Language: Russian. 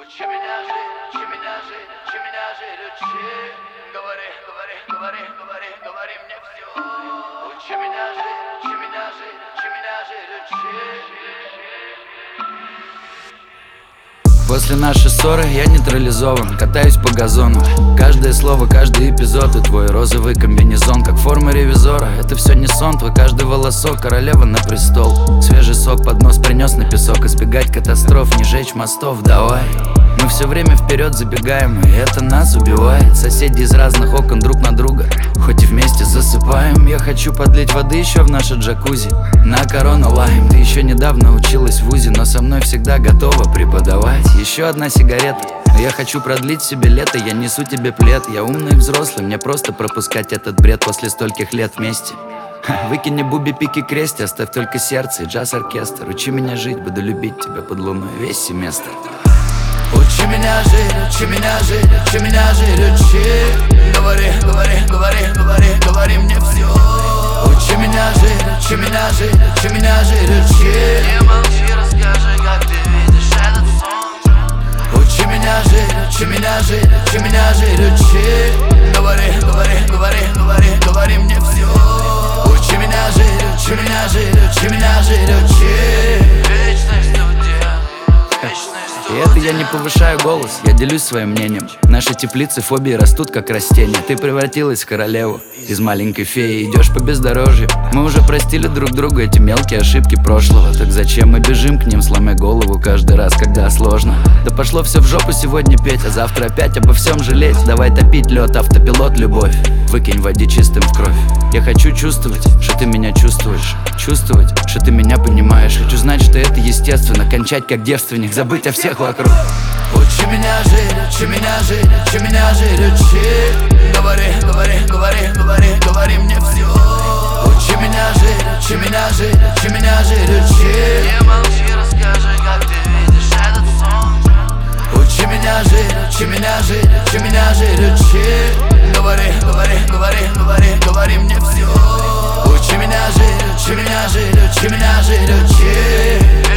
Учи меня жить, учи меня жить, учи меня жить, учи. Говори, говори, говори, говори, говори мне все. Учи меня жить, учи меня жить, учи меня жить, учи. После нашей ссоры я нейтрализован, катаюсь по газону. Каждое слово, каждый эпизод и твой розовый комбинезон, как форма ревизора. Это все не сон, твой каждый волосок, королева на престол. Свежий сок под нос принес на песок. Избегать катастроф, не жечь мостов, давай. Мы все время вперед забегаем, и это нас убивает. Соседи из разных окон друг на друга, хоть и вместе засыпаем. Я хочу подлить воды еще в наше джакузи. На корону лайм, ты еще недавно училась в вузе, но со мной всегда готова преподавать. Еще одна сигарета, но я хочу продлить себе лето. Я несу тебе плед, я умный и взрослый, мне просто пропускать этот бред после стольких лет вместе. Выкини буби, пики, крести, оставь только сердце и джаз-оркестр. Учи меня жить, буду любить тебя под луной весь семестр. Учи меня жить, учи меня жить, учи меня жить, учи. Говори, говори, говори, говори, говори мне все. Учи меня жить, учи меня жить, учи меня жить, учи. Не молчи, расскажи, как ты видишь этот сон. Учи меня жить, учи меня жить, учи меня жить, учи. Говори, говори, говори, говори, говори мне все. Учи меня жить, учи меня жить, учи меня жить, учи. Вечный студент, вечный. И это я не повышаю голос, я делюсь своим мнением. Наши теплицы фобии растут как растения. Ты превратилась в королеву, из маленькой феи идешь по бездорожью. Мы уже простили друг другу эти мелкие ошибки прошлого. Так зачем мы бежим к ним, сломя голову каждый раз, когда сложно? Да пошло все в жопу сегодня петь, а завтра опять обо всем жалеть. Давай топить лед, автопилот, любовь. Выкинь воде чистым в кровь. Я хочу чувствовать, что ты меня чувствуешь. Чувствовать, что ты меня понимаешь. Хочу знать, что это естественно. Кончать как девственник, забыть о всех вокруг. Учи меня жить, учи меня жить, учи меня жить, учи. Говори, говори, говори, говори, говори мне все. Учи меня жить, учи меня жить, учи меня жить, учи. Не молчи, расскажи, как ты видишь этот сон. Учи меня жить, учи меня жить, учи меня жить, учи. Говори, говори, говори, говори, говори мне все. Учи меня жить, учи меня жить, учи меня жить, учи.